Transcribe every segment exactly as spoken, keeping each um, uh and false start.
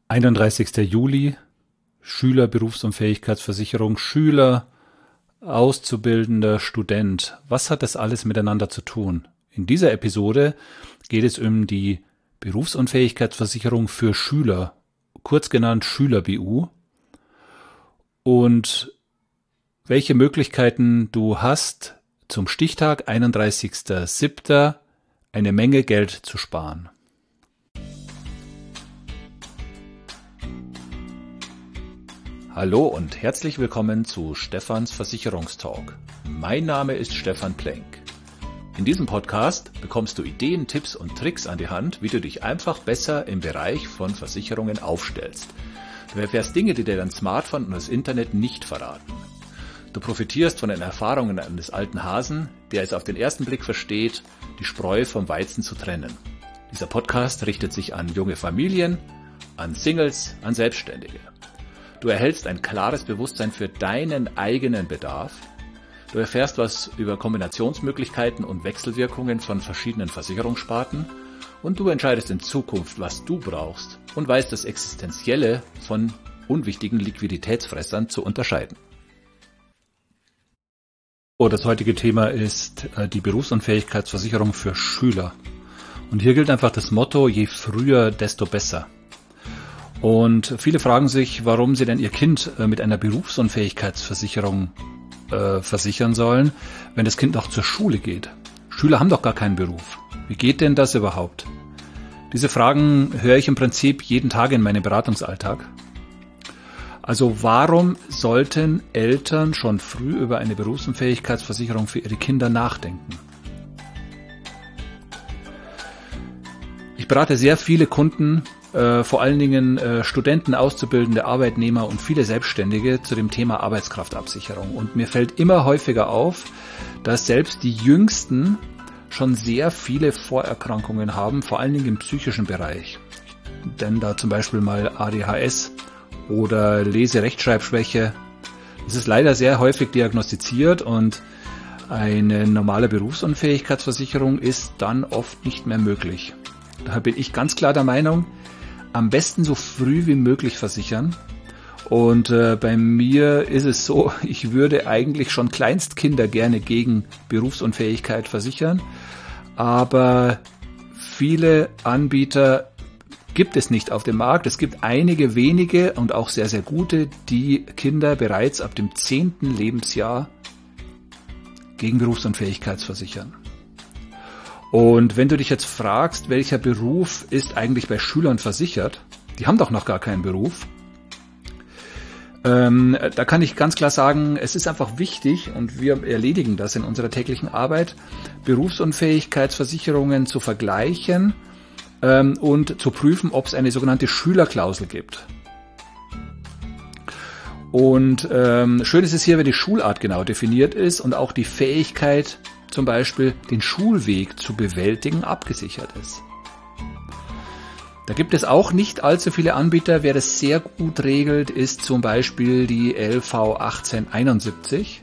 einunddreißigster Juli, Schüler, Berufsunfähigkeitsversicherung, Schüler, Auszubildender, Student. Was hat das alles miteinander zu tun? In dieser Episode geht es um die Berufsunfähigkeitsversicherung für Schüler, kurz genannt Schüler-B U, und welche Möglichkeiten du hast, zum Stichtag einunddreißigster siebter eine Menge Geld zu sparen. Hallo und herzlich willkommen zu Stefans Versicherungstalk. Mein Name ist Stefan Plenk. In diesem Podcast bekommst du Ideen, Tipps und Tricks an die Hand, wie du dich einfach besser im Bereich von Versicherungen aufstellst. Du erfährst Dinge, die dir dein Smartphone und das Internet nicht verraten. Du profitierst von den Erfahrungen eines alten Hasen, der es auf den ersten Blick versteht, die Spreu vom Weizen zu trennen. Dieser Podcast richtet sich an junge Familien, an Singles, an Selbstständige. Du erhältst ein klares Bewusstsein für deinen eigenen Bedarf. Du erfährst was über Kombinationsmöglichkeiten und Wechselwirkungen von verschiedenen Versicherungssparten. Und du entscheidest in Zukunft, was du brauchst und weißt das Existenzielle von unwichtigen Liquiditätsfressern zu unterscheiden. Oh, das heutige Thema ist die Berufsunfähigkeitsversicherung für Schüler. Und hier gilt einfach das Motto, je früher, desto besser. Und viele fragen sich, warum sie denn ihr Kind mit einer Berufsunfähigkeitsversicherung äh, versichern sollen, wenn das Kind noch zur Schule geht. Schüler haben doch gar keinen Beruf. Wie geht denn das überhaupt? Diese Fragen höre ich im Prinzip jeden Tag in meinem Beratungsalltag. Also warum sollten Eltern schon früh über eine Berufsunfähigkeitsversicherung für ihre Kinder nachdenken? Ich berate sehr viele Kunden, Äh, vor allen Dingen äh, Studenten, Auszubildende, Arbeitnehmer und viele Selbstständige zu dem Thema Arbeitskraftabsicherung. Und mir fällt immer häufiger auf, dass selbst die Jüngsten schon sehr viele Vorerkrankungen haben, vor allen Dingen im psychischen Bereich. Denn da zum Beispiel mal A D H S oder Lese-Rechtschreibschwäche. Das ist leider sehr häufig diagnostiziert und eine normale Berufsunfähigkeitsversicherung ist dann oft nicht mehr möglich. Daher bin ich ganz klar der Meinung, am besten so früh wie möglich versichern. Und äh, bei mir ist es so, ich würde eigentlich schon Kleinstkinder gerne gegen Berufsunfähigkeit versichern. Aber viele Anbieter gibt es nicht auf dem Markt. Es gibt einige wenige und auch sehr, sehr gute, die Kinder bereits ab dem zehnten Lebensjahr gegen Berufsunfähigkeit versichern. Und wenn du dich jetzt fragst, welcher Beruf ist eigentlich bei Schülern versichert, die haben doch noch gar keinen Beruf, ähm, da kann ich ganz klar sagen, es ist einfach wichtig, und wir erledigen das in unserer täglichen Arbeit, Berufsunfähigkeitsversicherungen zu vergleichen ähm, und zu prüfen, ob es eine sogenannte Schülerklausel gibt. Und ähm, schön ist es hier, wenn die Schulart genau definiert ist und auch die Fähigkeit, zum Beispiel den Schulweg zu bewältigen, abgesichert ist. Da gibt es auch nicht allzu viele Anbieter. Wer das sehr gut regelt, ist zum Beispiel die L V achtzehn einundsiebzig.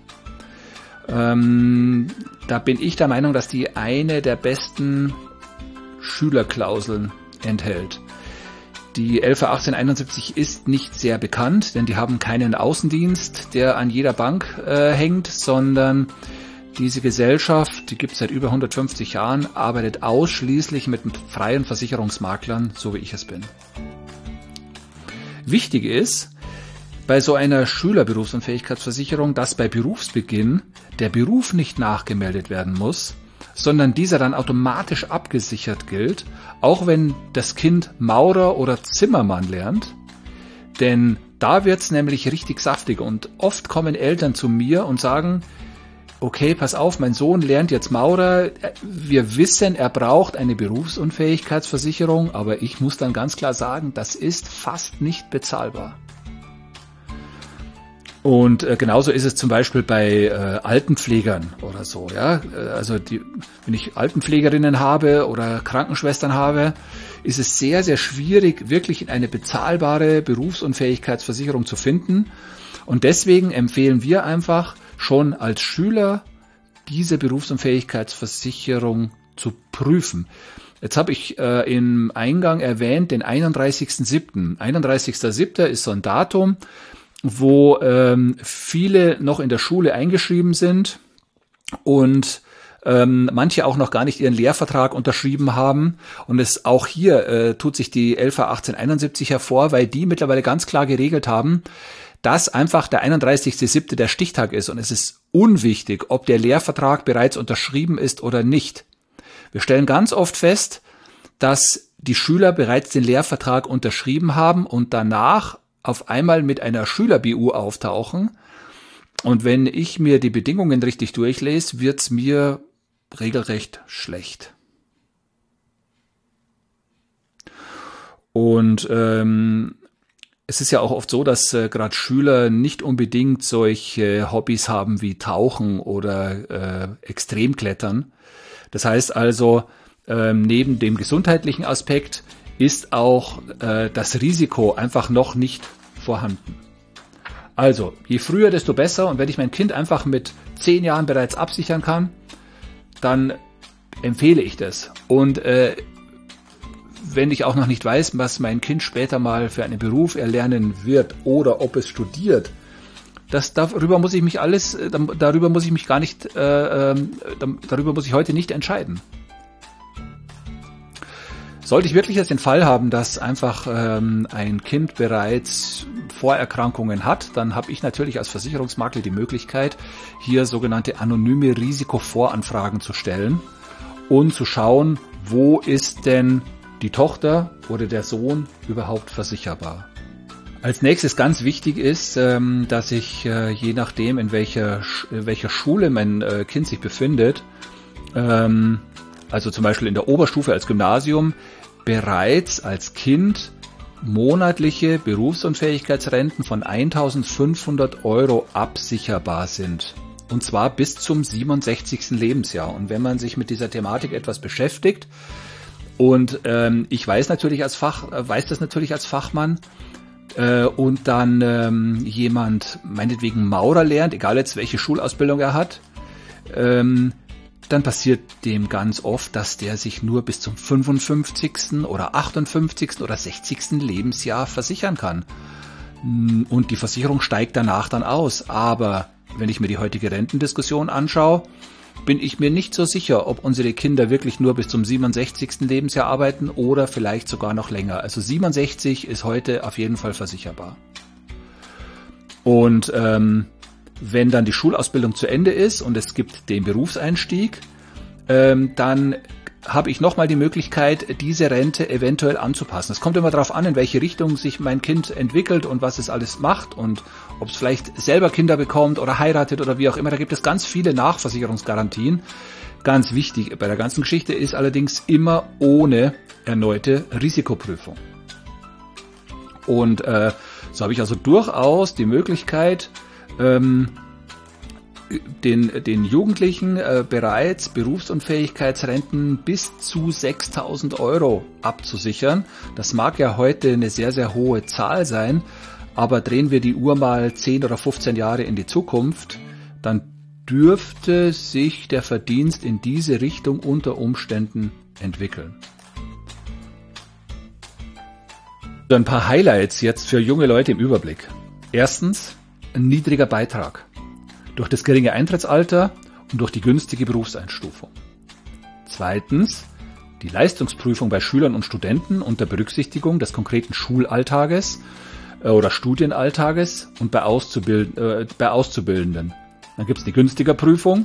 Ähm, da bin ich der Meinung, dass die eine der besten Schülerklauseln enthält. Die L V achtzehn einundsiebzig ist nicht sehr bekannt, denn die haben keinen Außendienst, der an jeder Bank äh, hängt, sondern diese Gesellschaft, die gibt es seit über hundertfünfzig Jahren, arbeitet ausschließlich mit freien Versicherungsmaklern, so wie ich es bin. Wichtig ist bei so einer Schülerberufsunfähigkeitsversicherung, dass bei Berufsbeginn der Beruf nicht nachgemeldet werden muss, sondern dieser dann automatisch abgesichert gilt, auch wenn das Kind Maurer oder Zimmermann lernt, denn da wird es nämlich richtig saftig und oft kommen Eltern zu mir und sagen, okay, pass auf, mein Sohn lernt jetzt Maurer, wir wissen, er braucht eine Berufsunfähigkeitsversicherung, aber ich muss dann ganz klar sagen, das ist fast nicht bezahlbar. Und äh, genauso ist es zum Beispiel bei äh, Altenpflegern oder so. Ja, also die, wenn ich Altenpflegerinnen habe oder Krankenschwestern habe, ist es sehr, sehr schwierig, wirklich eine bezahlbare Berufsunfähigkeitsversicherung zu finden. Und deswegen empfehlen wir einfach, schon als Schüler diese Berufsunfähigkeitsversicherung zu prüfen. Jetzt habe ich äh, im Eingang erwähnt den einunddreißigsten siebten einunddreißigster siebter ist so ein Datum, wo ähm, viele noch in der Schule eingeschrieben sind und ähm, manche auch noch gar nicht ihren Lehrvertrag unterschrieben haben. Und es auch hier äh, tut sich die L V achtzehnhunderteinundsiebzig hervor, weil die mittlerweile ganz klar geregelt haben, dass einfach der einunddreißigster siebter der Stichtag ist. Und es ist unwichtig, ob der Lehrvertrag bereits unterschrieben ist oder nicht. Wir stellen ganz oft fest, dass die Schüler bereits den Lehrvertrag unterschrieben haben und danach auf einmal mit einer Schüler-B U auftauchen. Und wenn ich mir die Bedingungen richtig durchlese, wird's mir regelrecht schlecht. Und ähm, es ist ja auch oft so, dass äh, gerade Schüler nicht unbedingt solche Hobbys haben wie Tauchen oder äh, Extremklettern. Das heißt also, ähm, neben dem gesundheitlichen Aspekt ist auch äh, das Risiko einfach noch nicht vorhanden. Also, je früher, desto besser. Und wenn ich mein Kind einfach mit zehn Jahren bereits absichern kann, dann empfehle ich das. Und äh, wenn ich auch noch nicht weiß, was mein Kind später mal für einen Beruf erlernen wird oder ob es studiert, das, darüber muss ich mich alles, darüber muss ich mich gar nicht, äh, darüber muss ich heute nicht entscheiden. Sollte ich wirklich jetzt den Fall haben, dass einfach ähm, ein Kind bereits Vorerkrankungen hat, dann habe ich natürlich als Versicherungsmakler die Möglichkeit, hier sogenannte anonyme Risikovoranfragen zu stellen und zu schauen, wo ist denn die Tochter oder der Sohn überhaupt versicherbar. Als nächstes ganz wichtig ist, dass ich je nachdem, in welcher, welcher Schule mein Kind sich befindet, also zum Beispiel in der Oberstufe als Gymnasium, bereits als Kind monatliche Berufsunfähigkeitsrenten von eintausendfünfhundert Euro absicherbar sind. Und zwar bis zum siebenundsechzigsten Lebensjahr. Und wenn man sich mit dieser Thematik etwas beschäftigt, und ähm, ich weiß natürlich als Fach, weiß das natürlich als Fachmann, und dann ähm, jemand meinetwegen Maurer lernt, egal jetzt welche Schulausbildung er hat, ähm, dann passiert dem ganz oft, dass der sich nur bis zum fünfundfünfzigsten oder achtundfünfzigsten oder sechzigsten Lebensjahr versichern kann. Und die Versicherung steigt danach dann aus. Aber wenn ich mir die heutige Rentendiskussion anschaue, bin ich mir nicht so sicher, ob unsere Kinder wirklich nur bis zum siebenundsechzigsten Lebensjahr arbeiten oder vielleicht sogar noch länger. Also siebenundsechzig ist heute auf jeden Fall versicherbar. Und ähm, wenn dann die Schulausbildung zu Ende ist und es gibt den Berufseinstieg, ähm, dann habe ich nochmal die Möglichkeit, diese Rente eventuell anzupassen. Es kommt immer darauf an, in welche Richtung sich mein Kind entwickelt und was es alles macht und ob es vielleicht selber Kinder bekommt oder heiratet oder wie auch immer. Da gibt es ganz viele Nachversicherungsgarantien. Ganz wichtig bei der ganzen Geschichte ist allerdings immer ohne erneute Risikoprüfung. Und äh, so habe ich also durchaus die Möglichkeit, ähm, den, den Jugendlichen äh, bereits Berufsunfähigkeitsrenten bis zu sechstausend Euro abzusichern. Das mag ja heute eine sehr, sehr hohe Zahl sein, aber drehen wir die Uhr mal zehn oder fünfzehn Jahre in die Zukunft, dann dürfte sich der Verdienst in diese Richtung unter Umständen entwickeln. So ein paar Highlights jetzt für junge Leute im Überblick. Erstens, ein niedriger Beitrag. Durch das geringe Eintrittsalter und durch die günstige Berufseinstufung. Zweitens, die Leistungsprüfung bei Schülern und Studenten unter Berücksichtigung des konkreten Schulalltages äh, oder Studienalltages und bei, Auszubild äh, bei Auszubildenden. Dann gibt es eine günstige Prüfung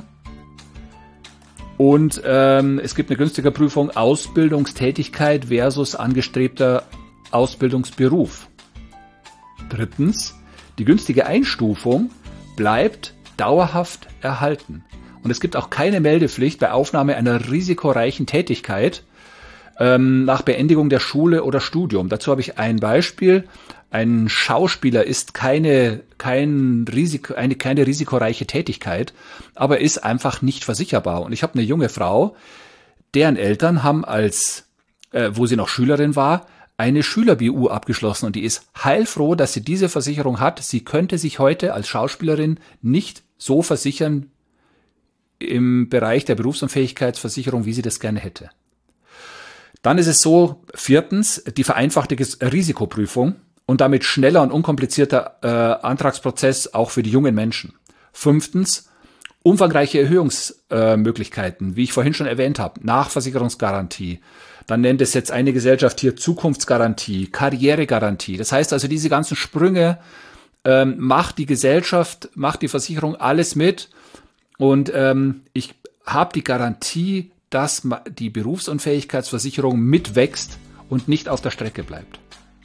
und ähm, es gibt eine günstige Prüfung Ausbildungstätigkeit versus angestrebter Ausbildungsberuf. Drittens, die günstige Einstufung bleibt dauerhaft erhalten. Und es gibt auch keine Meldepflicht bei Aufnahme einer risikoreichen Tätigkeit ähm, nach Beendigung der Schule oder Studium. Dazu habe ich ein Beispiel. Ein Schauspieler ist keine, kein Risiko, eine, keine risikoreiche Tätigkeit, aber ist einfach nicht versicherbar. Und ich habe eine junge Frau, deren Eltern haben als, äh, wo sie noch Schülerin war, eine Schüler-B U abgeschlossen und die ist heilfroh, dass sie diese Versicherung hat. Sie könnte sich heute als Schauspielerin nicht so versichern im Bereich der Berufsunfähigkeitsversicherung, wie sie das gerne hätte. Dann ist es so, viertens, die vereinfachte Risikoprüfung und damit schneller und unkomplizierter äh, Antragsprozess auch für die jungen Menschen. Fünftens, umfangreiche Erhöhungsmöglichkeiten, äh, wie ich vorhin schon erwähnt habe, Nachversicherungsgarantie. Dann nennt es jetzt eine Gesellschaft hier Zukunftsgarantie, Karrieregarantie. Das heißt also, diese ganzen Sprünge ähm, macht die Gesellschaft, macht die Versicherung alles mit. Und ähm, ich habe die Garantie, dass die Berufsunfähigkeitsversicherung mitwächst und nicht auf der Strecke bleibt.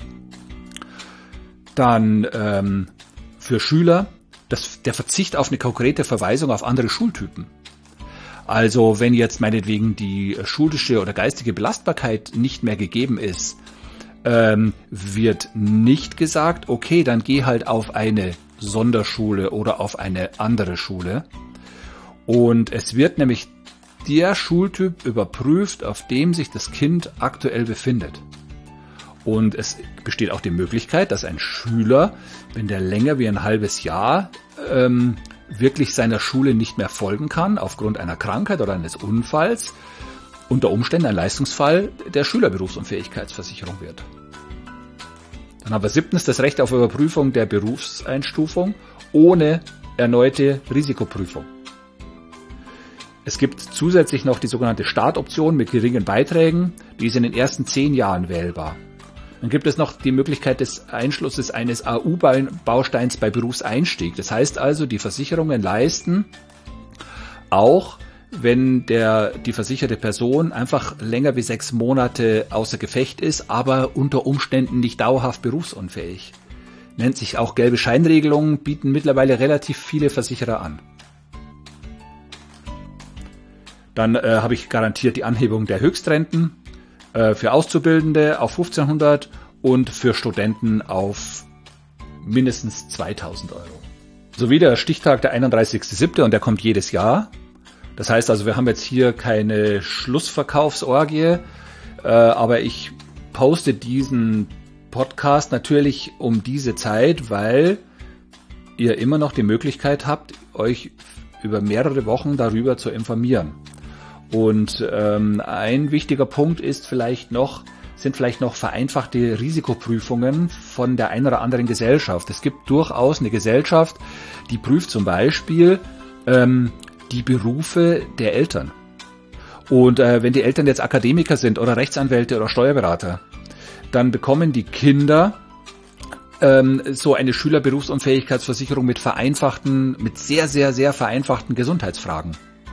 Dann ähm, für Schüler das, der Verzicht auf eine konkrete Verweisung auf andere Schultypen. Also wenn jetzt meinetwegen die schulische oder geistige Belastbarkeit nicht mehr gegeben ist, ähm, wird nicht gesagt, okay, dann geh halt auf eine Sonderschule oder auf eine andere Schule. Und es wird nämlich der Schultyp überprüft, auf dem sich das Kind aktuell befindet. Und es besteht auch die Möglichkeit, dass ein Schüler, wenn der länger wie ein halbes Jahr ähm, wirklich seiner Schule nicht mehr folgen kann, aufgrund einer Krankheit oder eines Unfalls, unter Umständen ein Leistungsfall der Schülerberufsunfähigkeitsversicherung wird. Dann haben wir siebtens das Recht auf Überprüfung der Berufseinstufung ohne erneute Risikoprüfung. Es gibt zusätzlich noch die sogenannte Startoption mit geringen Beiträgen, die ist in den ersten zehn Jahren wählbar. Dann gibt es noch die Möglichkeit des Einschlusses eines A U-Bausteins bei Berufseinstieg. Das heißt also, die Versicherungen leisten auch, wenn der, die versicherte Person einfach länger wie sechs Monate außer Gefecht ist, aber unter Umständen nicht dauerhaft berufsunfähig. Nennt sich auch gelbe Scheinregelungen, bieten mittlerweile relativ viele Versicherer an. Dann äh, habe ich garantiert die Anhebung der Höchstrenten äh, für Auszubildende auf fünfzehnhundert und für Studenten auf mindestens zweitausend Euro. Sowie der Stichtag der einunddreißigster siebter und der kommt jedes Jahr. Das heißt also, wir haben jetzt hier keine Schlussverkaufsorgie, äh, aber ich poste diesen Podcast natürlich um diese Zeit, weil ihr immer noch die Möglichkeit habt, euch über mehrere Wochen darüber zu informieren. Und ähm, ein wichtiger Punkt ist vielleicht noch, sind vielleicht noch vereinfachte Risikoprüfungen von der einen oder anderen Gesellschaft. Es gibt durchaus eine Gesellschaft, die prüft zum Beispiel ähm, die Berufe der Eltern. Und äh, wenn die Eltern jetzt Akademiker sind oder Rechtsanwälte oder Steuerberater, dann bekommen die Kinder ähm, so eine Schülerberufsunfähigkeitsversicherung mit vereinfachten, mit sehr, sehr, sehr vereinfachten Gesundheitsfragen.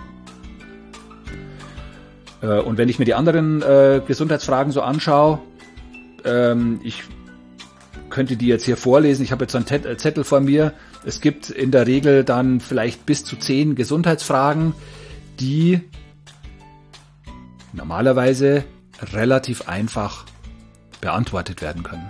Und wenn ich mir die anderen äh, Gesundheitsfragen so anschaue, ähm, ich könnte die jetzt hier vorlesen, ich habe jetzt so einen Zettel vor mir, es gibt in der Regel dann vielleicht bis zu zehn Gesundheitsfragen, die normalerweise relativ einfach beantwortet werden können.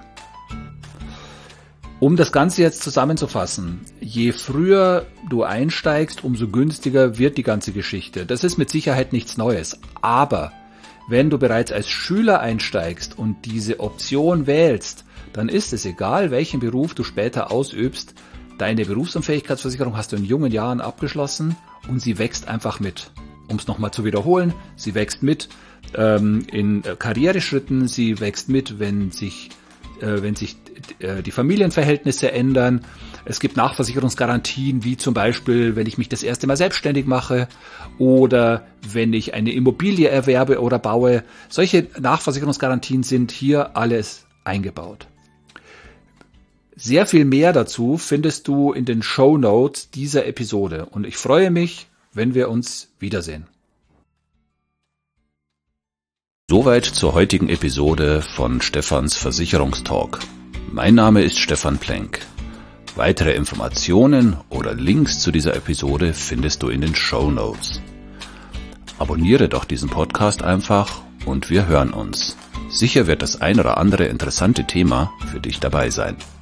Um das Ganze jetzt zusammenzufassen, je früher du einsteigst, umso günstiger wird die ganze Geschichte. Das ist mit Sicherheit nichts Neues. Aber wenn du bereits als Schüler einsteigst und diese Option wählst, dann ist es egal, welchen Beruf du später ausübst. Deine Berufsunfähigkeitsversicherung hast du in jungen Jahren abgeschlossen und sie wächst einfach mit. Um es nochmal zu wiederholen, sie wächst mit ähm, in Karriereschritten, sie wächst mit, wenn sich wenn sich die Familienverhältnisse ändern. Es gibt Nachversicherungsgarantien, wie zum Beispiel, wenn ich mich das erste Mal selbstständig mache oder wenn ich eine Immobilie erwerbe oder baue. Solche Nachversicherungsgarantien sind hier alles eingebaut. Sehr viel mehr dazu findest du in den Shownotes dieser Episode und ich freue mich, wenn wir uns wiedersehen. Soweit zur heutigen Episode von Stefans Versicherungstalk. Mein Name ist Stefan Plenk. Weitere Informationen oder Links zu dieser Episode findest du in den Shownotes. Abonniere doch diesen Podcast einfach und wir hören uns. Sicher wird das ein oder andere interessante Thema für dich dabei sein.